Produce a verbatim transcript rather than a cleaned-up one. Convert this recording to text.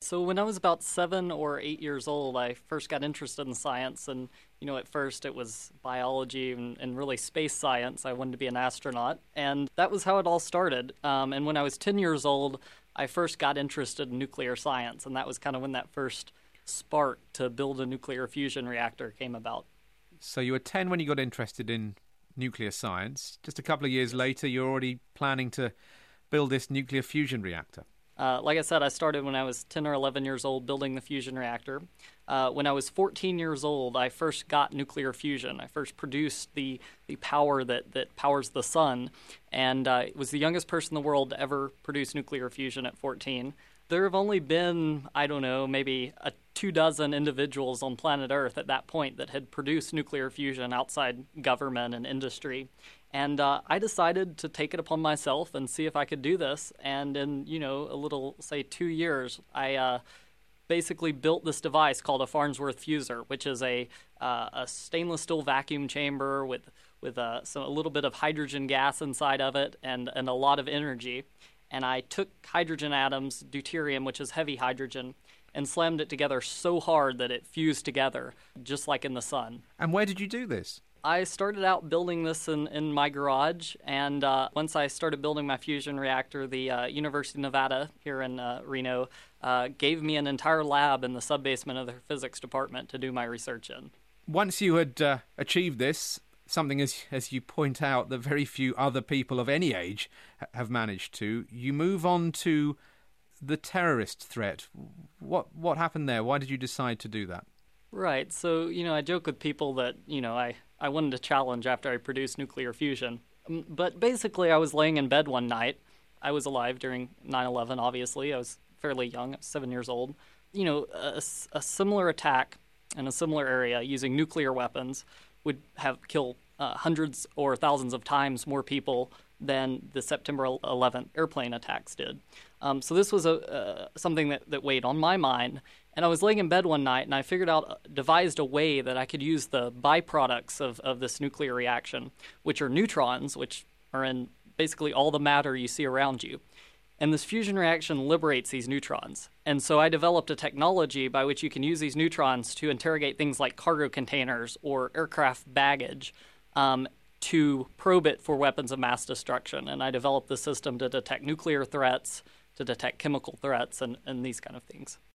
So when I was about seven or eight years old, I first got interested in science. And, you know, at first it was biology and, and really space science. I wanted to be an astronaut. And that was how it all started. Um, and when I was ten years old, I first got interested in nuclear science. And that was kind of when that first spark to build a nuclear fusion reactor came about. So you were ten when you got interested in nuclear science. Just a couple of years later, you're already planning to build this nuclear fusion reactor. Uh, like I said, I started when I was ten or eleven years old building the fusion reactor. Uh, when I was fourteen years old, I first got nuclear fusion. I first produced the, the power that, that powers the sun, and uh, was the youngest person in the world to ever produce nuclear fusion at fourteen. There have only been, I don't know, maybe a two dozen individuals on planet Earth at that point that had produced nuclear fusion outside government and industry. And uh, I decided to take it upon myself and see if I could do this. And in, you know, a little, say, two years, I uh, basically built this device called a Farnsworth fuser, which is a uh, a stainless steel vacuum chamber with with uh, some, a little bit of hydrogen gas inside of it and, and a lot of energy. And I took hydrogen atoms, deuterium, which is heavy hydrogen, and slammed it together so hard that it fused together, just like in the sun. And where did you do this? I started out building this in, in my garage, and uh, once I started building my fusion reactor, the uh, University of Nevada here in uh, Reno uh, gave me an entire lab in the sub-basement of their physics department to do my research in. Once you had uh, achieved this, something, as as you point out, that very few other people of any age ha- have managed to, you move on to the terrorist threat. What what happened there? Why did you decide to do that? Right. So, you know, I joke with people that, you know, I, I wanted to challenge after I produced nuclear fusion. Um, but basically, I was laying in bed one night. I was alive during nine eleven, obviously. I was fairly young, seven years old. You know, a, a similar attack in a similar area using nuclear weapons would have killed uh, hundreds or thousands of times more people than the September eleventh airplane attacks did. Um, so this was a uh, something that, that weighed on my mind. And I was laying in bed one night, and I figured out, devised a way that I could use the byproducts of, of this nuclear reaction, which are neutrons, which are in basically all the matter you see around you. And this fusion reaction liberates these neutrons. And so I developed a technology by which you can use these neutrons to interrogate things like cargo containers or aircraft baggage um, to probe it for weapons of mass destruction. And I developed the system to detect nuclear threats, to detect chemical threats, and, and these kind of things.